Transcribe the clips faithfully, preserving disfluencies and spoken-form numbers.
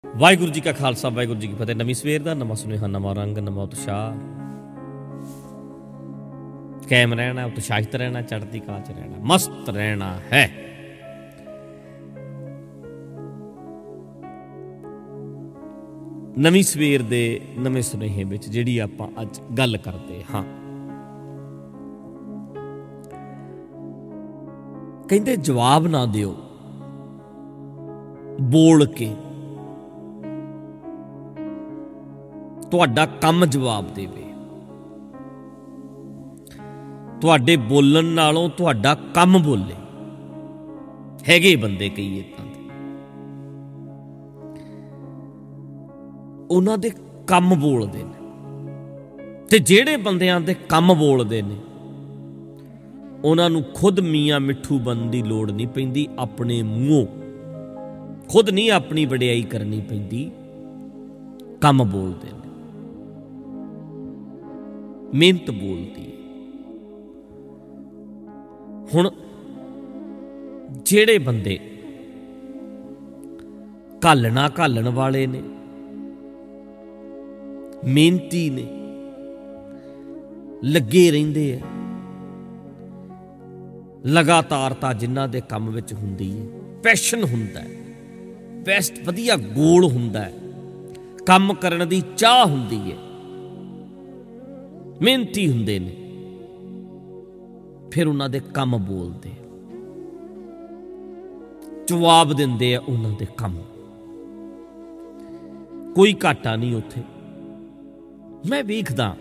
ਵਾਹਿਗੁਰੂ ਜੀ ਕਾ ਖਾਲਸਾ ਵਾਹਿਗੁਰੂ ਜੀ ਕੀ ਫਤਿਹ। ਨਵੀਂ ਸਵੇਰ ਦਾ ਨਵਾਂ ਸੁਨੇਹਾ, ਨਵਾਂ ਰੰਗ, ਨਵਾਂ ਉਤਸ਼ਾਹ। ਕਾਇਮ ਰਹਿਣਾ, ਉਤਸ਼ਾਹਿਤ ਰਹਿਣਾ, ਚੜ੍ਹਦੀ ਕਲਾ 'ਚ ਰਹਿਣਾ, ਮਸਤ ਰਹਿਣਾ ਹੈ। ਨਵੀਂ ਸਵੇਰ ਦੇ ਨਵੇਂ ਸੁਨੇਹੇ ਵਿੱਚ ਜਿਹੜੀ ਆਪਾਂ ਅੱਜ ਗੱਲ ਕਰਦੇ ਹਾਂ, ਕਹਿੰਦੇ ਜਵਾਬ ਨਾ ਦਿਓ, ਬੋਲ ਕੇ ਤੁਹਾਡਾ ਕੰਮ ਜਵਾਬ ਦੇਵੇ। ਤੁਹਾਡੇ ਬੋਲਣ ਨਾਲੋਂ ਤੁਹਾਡਾ ਕੰਮ ਬੋਲੇ। ਹੈਗੇ ਬੰਦੇ ਕਈ ਏਦਾਂ ਦੇ, ਉਹਨਾਂ ਦੇ ਕੰਮ ਬੋਲਦੇ ਨੇ, ਤੇ ਜਿਹੜੇ ਬੰਦਿਆਂ ਦੇ ਕੰਮ ਬੋਲਦੇ ਨੇ ਉਹਨਾਂ ਨੂੰ ਖੁਦ ਮੀਆਂ ਮਿੱਠੂ ਬਣਨ ਦੀ ਲੋੜ ਨਹੀਂ ਪੈਂਦੀ। ਆਪਣੇ ਮੂੰਹੋਂ ਖੁਦ ਨਹੀਂ ਆਪਣੀ ਵਡਿਆਈ ਕਰਨੀ ਪੈਂਦੀ, ਕੰਮ ਬੋਲਦੇ ਨੇ, ਮਿਹਨਤ ਬੋਲਦੀ ਹੈ। ਹੁਣ ਜਿਹੜੇ ਬੰਦੇ ਘਾਲਣਾ ਘਾਲਣ ਵਾਲੇ ਨੇ, ਮਿਹਨਤੀ ਨੇ, ਲੱਗੇ ਰਹਿੰਦੇ ਆ, ਲਗਾਤਾਰਤਾ ਜਿਨ੍ਹਾਂ ਦੇ ਕੰਮ ਵਿੱਚ ਹੁੰਦੀ ਹੈ, ਪੈਸ਼ਨ ਹੁੰਦਾ ਹੈ, ਬੈਸਟ ਵਧੀਆ ਗੋਲ ਹੁੰਦਾ ਹੈ, ਕੰਮ ਕਰਨ ਦੀ ਚਾਹ ਹੁੰਦੀ ਹੈ, ਮਿਹਨਤੀ ਹੁੰਦੇ ਨੇ, ਫਿਰ ਉਹਨਾਂ ਦੇ ਕੰਮ ਬੋਲਦੇ, ਜਵਾਬ ਦਿੰਦੇ ਆ ਉਹਨਾਂ ਦੇ ਕੰਮ। ਕੋਈ ਘਾਟਾ ਨਹੀਂ ਉੱਥੇ। ਮੈਂ ਵੇਖਦਾ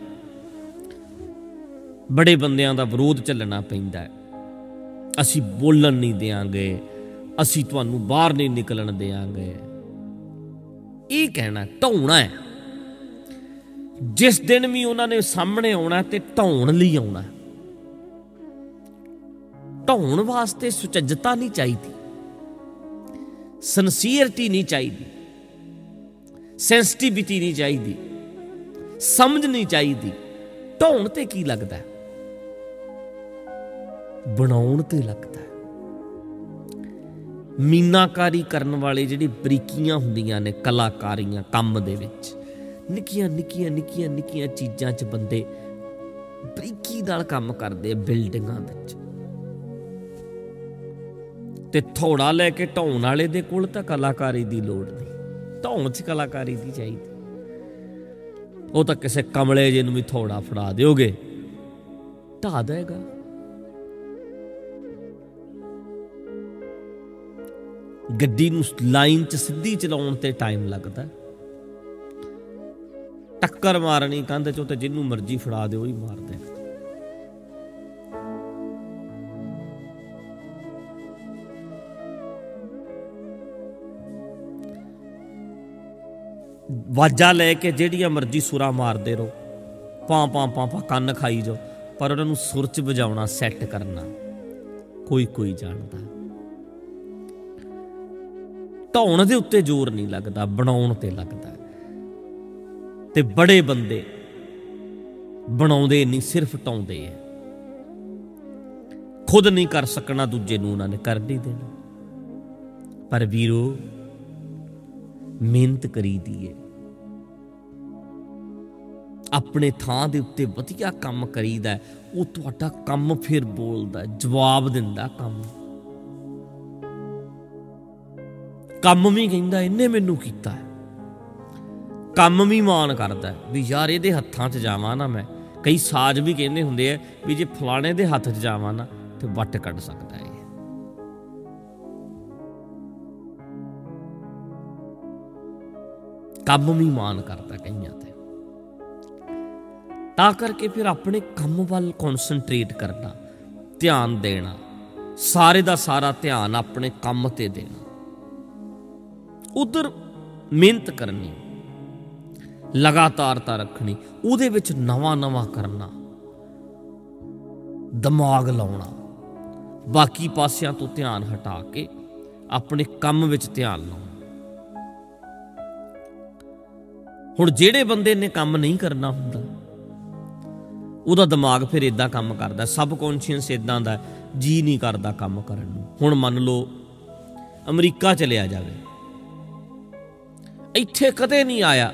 ਬੜੇ ਬੰਦਿਆਂ ਦਾ ਵਿਰੋਧ ਝੱਲਣਾ ਪੈਂਦਾ ਹੈ। ਅਸੀਂ ਬੋਲਣ ਨਹੀਂ ਦਿਆਂਗੇ, ਅਸੀਂ ਤੁਹਾਨੂੰ ਬਾਹਰ ਨਹੀਂ ਨਿਕਲਣ ਦਿਆਂਗੇ। ਇਹ ਕਹਿਣਾ ਢਾਉਣਾ ਹੈ। ਜਿਸ ਦਿਨ ਵੀ ਉਹਨਾਂ ਨੇ ਸਾਹਮਣੇ ਆਉਣਾ ਤੇ ਢਾਉਣ ਲਈ ਆਉਣਾ। ਢਾਉਣ ਵਾਸਤੇ ਸੁਚੱਜਤਾ ਨਹੀਂ ਚਾਹੀਦੀ, ਸਿੰਸੀਅਰਟੀ ਨਹੀਂ ਚਾਹੀਦੀ, ਸੈਂਸਿਟੀਵਿਟੀ ਨਹੀਂ ਚਾਹੀਦੀ, ਸਮਝ ਨਹੀਂ ਚਾਹੀਦੀ। ਢਾਉਣ ਤੇ ਕੀ ਲੱਗਦਾ? ਬਣਾਉਣ ਤੇ ਲੱਗਦਾ। ਮੀਨਾਕਾਰੀ ਕਰਨ ਵਾਲੇ ਜਿਹੜੀ ਬਰੀਕੀਆਂ ਹੁੰਦੀਆਂ ਨੇ, ਕਲਾਕਾਰੀਆਂ ਕੰਮ ਦੇ ਵਿੱਚ, ਨਿੱਕੀਆਂ ਨਿੱਕੀਆਂ ਨਿੱਕੀਆਂ ਨਿੱਕੀਆਂ ਚੀਜ਼ਾਂ 'ਚ ਬੰਦੇ ਬਰੀਕੀ ਨਾਲ ਕੰਮ ਕਰਦੇ ਆ, ਬਿਲਡਿੰਗਾਂ ਵਿੱਚ। ਤੇ ਥੋੜਾ ਲੈ ਕੇ ਢਾਉਣ ਵਾਲੇ ਦੇ ਕੋਲ ਤਾਂ ਕਲਾਕਾਰੀ ਦੀ ਲੋੜ ਨਹੀਂ, ਢਾਉਣ 'ਚ ਕਲਾਕਾਰੀ ਦੀ ਚਾਹੀਦੀ। ਉਹ ਤਾਂ ਕਿਸੇ ਕਮਲੇ ਜਿਹੇ ਨੂੰ ਵੀ ਥੋੜਾ ਫੜਾ ਦਿਓਗੇ, ਢਾ ਦੇਗਾ। ਗੱਡੀ ਨੂੰ ਲਾਈਨ 'ਚ ਸਿੱਧੀ ਚਲਾਉਣ ਤੇ ਟਾਈਮ ਲੱਗਦਾ। ਟੱਕਰ ਮਾਰਨੀ ਕੰਧ 'ਚੋਂ ਤੇ ਜਿਹਨੂੰ ਮਰਜ਼ੀ ਫੜਾ ਦਿਓ ਹੀ ਮਾਰਦੇ। ਵਾਜਾਂ ਲੈ ਕੇ ਜਿਹੜੀਆਂ ਮਰਜ਼ੀ ਸੁਰਾਂ ਮਾਰਦੇ ਰਹੋ, ਪਾਂ ਪਾਂ ਪਾਂ ਪਾਂ ਕੰਨ ਖਾਈ ਜਾਓ, ਪਰ ਉਹਨਾਂ ਨੂੰ ਸੁਰ 'ਚ ਵਜਾਉਣਾ, ਸੈੱਟ ਕਰਨਾ ਕੋਈ ਕੋਈ ਜਾਣਦਾ। ਢਾਉਣ ਦੇ ਉੱਤੇ ਜ਼ੋਰ ਨਹੀਂ ਲੱਗਦਾ, ਬਣਾਉਣ ਤੇ ਲੱਗਦਾ। ਤੇ ਬੜੇ ਬੰਦੇ ਬਣਾਉਂਦੇ ਨਹੀਂ, ਸਿਰਫ ਢਾਉਂਦੇ ਆ। ਖੁਦ ਨਹੀਂ ਕਰ ਸਕਣਾ, ਦੂਜੇ ਨੂੰ ਉਹਨਾਂ ਨੇ ਕਰ ਨਹੀਂ ਦੇਣਾ। ਪਰ ਵੀਰੋ, ਮਿਹਨਤ ਕਰੀਦੀ ਏ, ਆਪਣੇ ਥਾਂ ਦੇ ਉੱਤੇ ਵਧੀਆ ਕੰਮ ਕਰੀਦਾ, ਉਹ ਤੁਹਾਡਾ ਕੰਮ ਫਿਰ ਬੋਲਦਾ, ਜਵਾਬ ਦਿੰਦਾ। ਕੰਮ ਕੰਮ ਵੀ ਕਹਿੰਦਾ ਇਹਨੇ ਮੈਨੂੰ ਕੀਤਾ। ਕੰਮ ਵੀ ਮਾਣ ਕਰਦਾ ਵੀ ਯਾਰ ਇਹਦੇ ਹੱਥਾਂ 'ਚ ਜਾਵਾਂ ਨਾ ਮੈਂ। ਕਈ ਸਾਜ਼ ਵੀ ਕਹਿੰਦੇ ਹੁੰਦੇ ਆ ਵੀ ਜੇ ਫਲਾਣੇ ਦੇ ਹੱਥ 'ਚ ਜਾਵਾਂ ਨਾ ਤੇ ਵੱਟ ਕੱਢ ਸਕਦਾ ਹੈ। ਕੰਮ ਵੀ ਮਾਣ ਕਰਦਾ ਕਈਆਂ ਤੇ। ਤਾਂ ਕਰਕੇ ਫਿਰ ਆਪਣੇ ਕੰਮ ਵੱਲ ਕੌਨਸਨਟਰੇਟ ਕਰਨਾ, ਧਿਆਨ ਦੇਣਾ, ਸਾਰੇ ਦਾ ਸਾਰਾ ਧਿਆਨ ਆਪਣੇ ਕੰਮ ਤੇ ਦੇਣਾ, ਉਧਰ ਮਿਹਨਤ ਕਰਨੀ, ਲਗਾਤਾਰਤਾ ਰੱਖਣੀ, ਉਹਦੇ ਵਿੱਚ ਨਵਾਂ ਨਵਾਂ ਕਰਨਾ, ਦਿਮਾਗ ਲਾਉਣਾ, ਬਾਕੀ ਪਾਸਿਆਂ ਤੋਂ ਧਿਆਨ ਹਟਾ ਕੇ ਆਪਣੇ ਕੰਮ ਵਿੱਚ ਧਿਆਨ ਲਾਉਣਾ। ਹੁਣ ਜਿਹੜੇ ਬੰਦੇ ਨੇ ਕੰਮ ਨਹੀਂ ਕਰਨਾ ਹੁੰਦਾ, ਉਹਦਾ ਦਿਮਾਗ ਫਿਰ ਏਦਾਂ ਕੰਮ ਕਰਦਾ, ਸਬ ਕੌਨਸ਼ੀਅਸ ਏਦਾਂ ਦਾ, ਜੀ ਨਹੀਂ ਕਰਦਾ ਕੰਮ ਕਰਨ ਨੂੰ। ਹੁਣ ਮੰਨ ਲਓ ਅਮਰੀਕਾ ਚਲਿਆ ਜਾਵੇ, ਇੱਥੇ ਕਦੇ ਨਹੀਂ ਆਇਆ।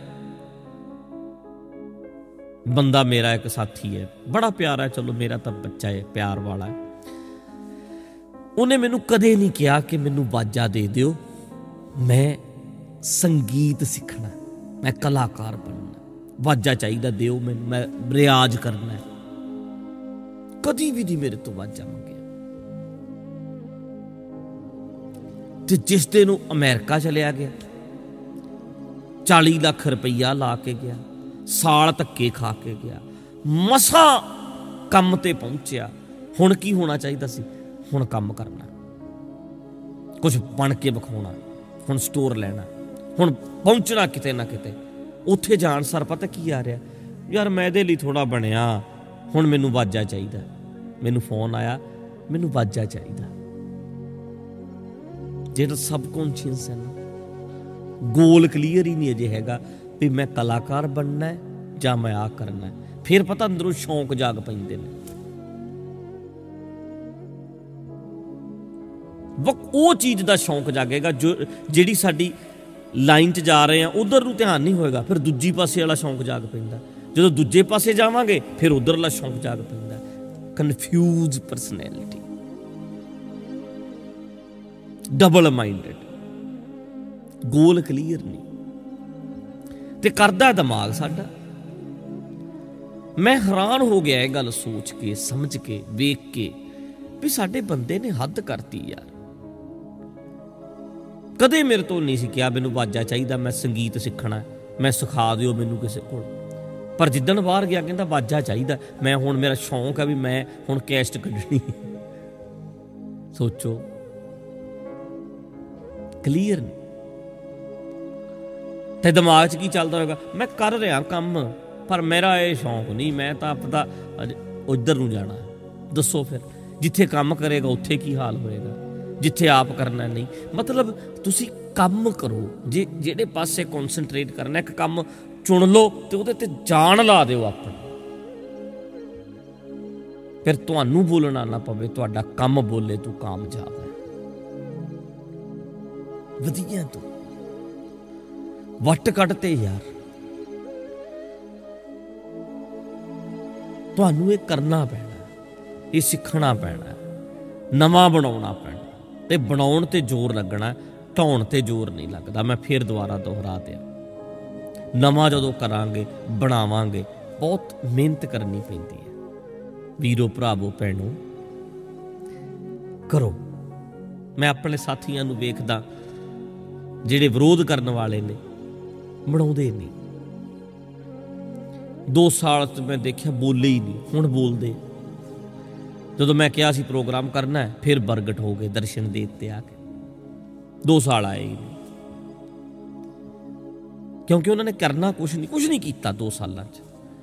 ਬੰਦਾ ਮੇਰਾ ਇੱਕ ਸਾਥੀ ਹੈ, ਬੜਾ ਪਿਆਰਾ, ਚਲੋ ਮੇਰਾ ਤਾਂ ਬੱਚਾ ਹੈ, ਪਿਆਰ ਵਾਲਾ ਹੈ। ਉਹਨੇ ਮੈਨੂੰ ਕਦੇ ਨਹੀਂ ਕਿਹਾ ਕਿ ਮੈਨੂੰ ਵਾਜਾ ਦੇ ਦਿਓ, ਮੈਂ ਸੰਗੀਤ ਸਿੱਖਣਾ, ਮੈਂ ਕਲਾਕਾਰ ਬਣਨਾ, ਵਾਜਾ ਚਾਹੀਦਾ ਦਿਓ ਮੈਨੂੰ, ਮੈਂ ਰਿਆਜ਼ ਕਰਨਾ। ਕਦੀ ਵੀ ਨਹੀਂ ਮੇਰੇ ਤੋਂ ਵਾਜਾ ਮੰਗਿਆ। ਤੇ ਜਿਸ ਦਿਨ ਉਹ ਅਮਰੀਕਾ ਚਲਿਆ ਗਿਆ, ਚਾਲੀ ਲੱਖ ਰੁਪਈਆ ਲਾ ਕੇ ਗਿਆ, ਸਾਲ ਧੱਕੇ ਖਾ ਕੇ ਗਿਆ, ਮਸਾਂ ਕੰਮ ਤੇ ਪਹੁੰਚਿਆ। ਹੁਣ ਕੀ ਹੋਣਾ ਚਾਹੀਦਾ ਸੀ? ਹੁਣ ਕੰਮ ਕਰਨਾ, ਕੁਝ ਬਣ ਕੇ ਵਿਖਾਉਣਾ, ਹੁਣ ਸਟੋਰ ਲੈਣਾ, ਹੁਣ ਪਹੁੰਚਣਾ ਕਿਤੇ ਨਾ ਕਿਤੇ। ਉੱਥੇ ਜਾਣ ਸਾਰ ਪਤਾ ਕੀ ਆ ਰਿਹਾ, ਯਾਰ ਮੈਂ ਇਹਦੇ ਲਈ ਥੋੜ੍ਹਾ ਬਣਿਆ, ਹੁਣ ਮੈਨੂੰ ਵਾਜਾ ਚਾਹੀਦਾ। ਮੈਨੂੰ ਫੋਨ ਆਇਆ, ਮੈਨੂੰ ਵਾਜਾ ਚਾਹੀਦਾ। ਜਿਹੜਾ ਸਬਕੌਨਸ਼ੀਅਸ ਹੈ ਨਾ, ਗੋਲ ਕਲੀਅਰ ਹੀ ਨਹੀਂ ਅਜੇ ਹੈਗਾ ਵੀ ਮੈਂ ਕਲਾਕਾਰ ਬਣਨਾ ਜਾਂ ਮੈਂ ਆਹ ਕਰਨਾ। ਫਿਰ ਪਤਾ ਅੰਦਰੋਂ ਸ਼ੌਂਕ ਜਾਗ ਪੈਂਦੇ ਨੇ। ਉਹ ਚੀਜ਼ ਦਾ ਸ਼ੌਂਕ ਜਾਗੇਗਾ ਜੋ ਜਿਹੜੀ ਸਾਡੀ ਲਾਈਨ 'ਚ ਜਾ ਰਹੇ ਆ ਉਧਰ ਨੂੰ ਧਿਆਨ ਨਹੀਂ ਹੋਏਗਾ, ਫਿਰ ਦੂਜੀ ਪਾਸੇ ਵਾਲਾ ਸ਼ੌਂਕ ਜਾਗ ਪੈਂਦਾ। ਜਦੋਂ ਦੂਜੇ ਪਾਸੇ ਜਾਵਾਂਗੇ ਫਿਰ ਉਧਰਲਾ ਸ਼ੌਂਕ ਜਾਗ ਪੈਂਦਾ। Confuse personality, double minded, goal clear ਨਹੀਂ। ਤੇ ਕਰਦਾ ਦਿਮਾਗ ਸਾਡਾ। ਮੈਂ ਹੈਰਾਨ ਹੋ ਗਿਆ ਇਹ ਗੱਲ ਸੋਚ ਕੇ, ਸਮਝ ਕੇ, ਵੇਖ ਕੇ ਵੀ ਸਾਡੇ ਬੰਦੇ ਨੇ ਹੱਦ ਕਰਤੀ ਯਾਰ। ਕਦੇ ਮੇਰੇ ਤੋਂ ਨਹੀਂ ਸੀ ਕਿਹਾ ਮੈਨੂੰ ਵਾਜਾ ਚਾਹੀਦਾ, ਮੈਂ ਸੰਗੀਤ ਸਿੱਖਣਾ, ਮੈਂ ਸਿਖਾ ਦਿਓ ਮੈਨੂੰ ਕਿਸੇ ਕੋਲ। ਪਰ ਜਿੱਦਣ ਬਾਹਰ ਗਿਆ ਕਹਿੰਦਾ ਵਾਜਾ ਚਾਹੀਦਾ, ਮੈਂ ਹੁਣ ਮੇਰਾ ਸ਼ੌਂਕ ਹੈ ਵੀ ਮੈਂ ਹੁਣ ਕੈਸਟ ਕੱਢਣੀ। ਸੋਚੋ, ਕਲੀਅਰ ਨਹੀਂ। ਤੇ ਦਿਮਾਗ 'ਚ ਕੀ ਚੱਲਦਾ ਹੋਏਗਾ, ਮੈਂ ਕਰ ਰਿਹਾ ਕੰਮ ਪਰ ਮੇਰਾ ਇਹ ਸ਼ੌਂਕ ਨਹੀਂ, ਮੈਂ ਤਾਂ ਆਪਦਾ ਉੱਧਰ ਨੂੰ ਜਾਣਾ। ਦੱਸੋ ਫਿਰ ਜਿੱਥੇ ਕੰਮ ਕਰੇਗਾ ਉੱਥੇ ਕੀ ਹਾਲ ਹੋਏਗਾ, ਜਿੱਥੇ ਆਪ ਕਰਨਾ ਨਹੀਂ। ਮਤਲਬ ਤੁਸੀਂ ਕੰਮ ਕਰੋ, ਜੇ ਜਿਹੜੇ ਪਾਸੇ ਕੌਨਸਨਟਰੇਟ ਕਰਨਾ, ਇੱਕ ਕੰਮ ਚੁਣ ਲਓ ਤੇ ਉਹਦੇ ਤੇ ਜਾਨ ਲਾ ਦਿਓ ਆਪਣੀ। ਫਿਰ ਤੁਹਾਨੂੰ ਬੋਲਣਾ ਨਾ ਪਵੇ, ਤੁਹਾਡਾ ਕੰਮ ਬੋਲੇ ਤੂੰ ਕਾਮਯਾਬ ਹੈ। ਵਧੀਆ ਤੂੰ ਵੱਟ ਕੱਢ ਤੇ ਯਾਰ। ਤੁਹਾਨੂੰ ਇਹ ਕਰਨਾ ਪੈਣਾ, ਇਹ ਸਿੱਖਣਾ ਪੈਣਾ, ਨਵਾਂ ਬਣਾਉਣਾ ਪੈਣਾ। ਤੇ ਬਣਾਉਣ ਤੇ ਜ਼ੋਰ ਲੱਗਣਾ, ਢਾਉਣ ਤੇ ਜ਼ੋਰ ਨਹੀਂ ਲੱਗਦਾ। ਮੈਂ ਫਿਰ ਦੁਬਾਰਾ ਦੁਹਰਾ ਦਿਆਂ, ਨਵਾਂ ਜਦੋਂ ਕਰਾਂਗੇ, ਬਣਾਵਾਂਗੇ, ਬਹੁਤ ਮਿਹਨਤ ਕਰਨੀ ਪੈਂਦੀ ਹੈ। ਵੀਰੋ, ਭਰਾਵੋ, ਭੈਣੋ, ਕਰੋ। ਮੈਂ ਆਪਣੇ ਸਾਥੀਆਂ ਨੂੰ ਵੇਖਦਾ ਜਿਹੜੇ ਵਿਰੋਧ ਕਰਨ ਵਾਲੇ ਨੇ, ਬਣਾਉਂਦੇ ਨਹੀਂ। ਦੋ ਸਾਲ ਤੋਂ ਮੈਂ ਦੇਖਿਆ ਬੋਲੇ ਹੀ ਨਹੀਂ, ਹੁਣ ਬੋਲਦੇ। ਜਦੋਂ ਮੈਂ ਕਿਹਾ ਸੀ ਪ੍ਰੋਗਰਾਮ ਕਰਨਾ ਹੈ, ਫਿਰ ਬਰਗਟ ਹੋ ਗਏ, ਦਰਸ਼ਨ ਦੇ ਦਿੱਤੇ ਆ ਕੇ। ਦੋ ਸਾਲ ਆਏ ਹੀ ਨਹੀਂ, ਕਿਉਂਕਿ ਉਹਨਾਂ ਨੇ ਕਰਨਾ ਕੁਛ ਨਹੀਂ, ਕੁਛ ਨਹੀਂ ਕੀਤਾ ਦੋ ਸਾਲਾਂ 'ਚ।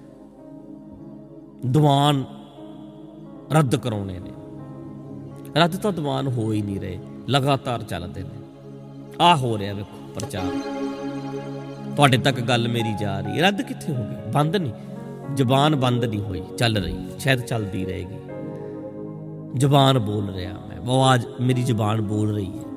ਦੀਵਾਨ ਰੱਦ ਕਰਾਉਣੇ ਨੇ, ਰੱਦ ਤਾਂ ਦੀਵਾਨ ਹੋ ਹੀ ਨਹੀਂ ਰਹੇ, ਲਗਾਤਾਰ ਚੱਲਦੇ ਨੇ। ਆਹ ਹੋ ਰਿਹਾ ਵੇਖੋ ਪ੍ਰਚਾਰ, ਤੁਹਾਡੇ ਤੱਕ ਗੱਲ ਮੇਰੀ ਜਾ ਰਹੀ ਹੈ। ਰੱਦ ਕਿੱਥੇ ਹੋ ਗਈ? ਬੰਦ ਨਹੀਂ, ਜ਼ਬਾਨ ਬੰਦ ਨਹੀਂ ਹੋਈ, ਚੱਲ ਰਹੀ, ਸ਼ਾਇਦ ਚੱਲਦੀ ਰਹੇਗੀ। ਜ਼ਬਾਨ ਬੋਲ ਰਿਹਾ ਮੈਂ, ਆਵਾਜ਼ ਮੇਰੀ ਜ਼ਬਾਨ ਬੋਲ ਰਹੀ ਹੈ,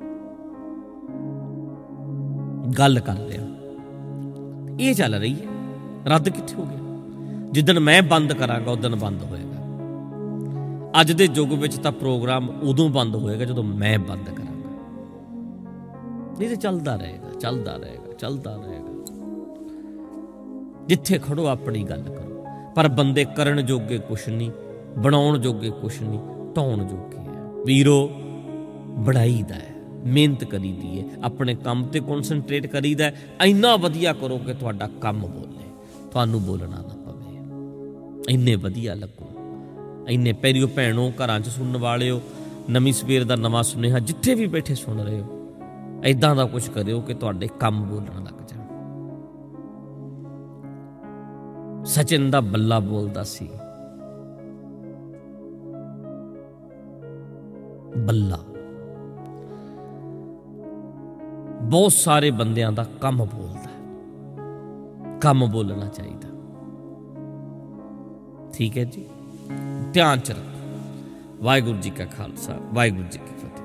ਗੱਲ ਕਰ ਰਿਹਾ, ਇਹ ਚੱਲ ਰਹੀ ਹੈ। ਰੱਦ ਕਿੱਥੇ ਹੋ ਗਿਆ? ਜਿੱਦਣ ਮੈਂ ਬੰਦ ਕਰਾਂਗਾ ਉਦਣ ਬੰਦ ਹੋਏਗਾ। ਅੱਜ ਦੇ ਯੁੱਗ ਵਿੱਚ ਤਾਂ ਪ੍ਰੋਗਰਾਮ ਉਦੋਂ ਬੰਦ ਹੋਏਗਾ ਜਦੋਂ ਮੈਂ ਬੰਦ ਕਰਾਂਗਾ, ਨਹੀਂ ਤੇ ਚੱਲਦਾ ਰਹੇਗਾ, ਚੱਲਦਾ ਰਹੇਗਾ, ਚੱਲਦਾ ਰਹੇਗਾ। ਜਿੱਥੇ ਖੜੋ ਆਪਣੀ ਗੱਲ ਕਰੋ। ਪਰ ਬੰਦੇ ਕਰਨ ਜੋਗੇ ਕੁਛ ਨਹੀਂ, ਬਣਾਉਣ ਜੋਗੇ ਕੁਛ ਨਹੀਂ, ਢਾਉਣ ਜੋਗੇ ਹੈ। ਵੀਰੋ, ਬਣਾਈਦਾ ਹੈ, ਮਿਹਨਤ ਕਰੀਦੀ ਹੈ, ਆਪਣੇ ਕੰਮ ਤੇ ਕੌਨਸਨਟਰੇਟ ਕਰੀਦਾ। ਇੰਨਾ ਵਧੀਆ ਕਰੋ ਕਿ ਤੁਹਾਡਾ ਕੰਮ ਬੋਲੇ, ਤੁਹਾਨੂੰ ਬੋਲਣਾ ਨਾ ਪਵੇ। ਇੰਨੇ ਵਧੀਆ ਲੱਗੋ। ਇੰਨੇ ਪੈਰਿਓ ਭੈਣੋ, ਘਰਾਂ 'ਚ ਸੁਣਨ ਵਾਲਿਓ, ਨਵੀਂ ਸਵੇਰ ਦਾ ਨਵਾਂ ਸੁਨੇਹਾ ਜਿੱਥੇ ਵੀ ਬੈਠੇ ਸੁਣ ਰਹੇ ਹੋ, ਇੱਦਾਂ ਦਾ ਕੁਛ ਕਰਿਓ ਕਿ ਤੁਹਾਡੇ ਕੰਮ ਬੋਲਣ ਲੱਗ ਜਾਣ। ਸਚਿਨ ਦਾ ਬੱਲਾ ਬੋਲਦਾ ਸੀ, ਬੱਲਾ। ਬਹੁਤ ਸਾਰੇ ਬੰਦਿਆਂ ਦਾ ਕੰਮ ਬੋਲਦਾ, ਕੰਮ ਬੋਲਣਾ ਚਾਹੀਦਾ। ਠੀਕ ਹੈ ਜੀ, ਧਿਆਨ ਚ ਰੱਖੋ। ਵਾਹਿਗੁਰੂ ਜੀ ਕਾ ਖਾਲਸਾ, ਵਾਹਿਗੁਰੂ ਜੀ ਕੀ ਫਤਿਹ।